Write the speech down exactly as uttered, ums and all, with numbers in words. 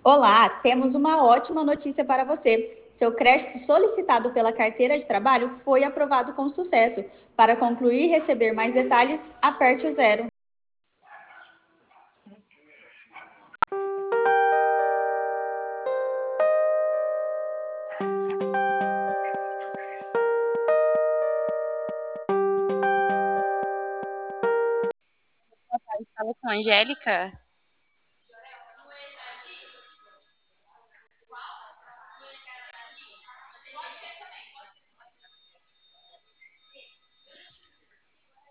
Olá, temos uma ótima notícia para você. Seu crédito solicitado pela carteira de trabalho foi aprovado com sucesso. Para concluir e receber mais detalhes, aperte o zero. Fala com a Angélica.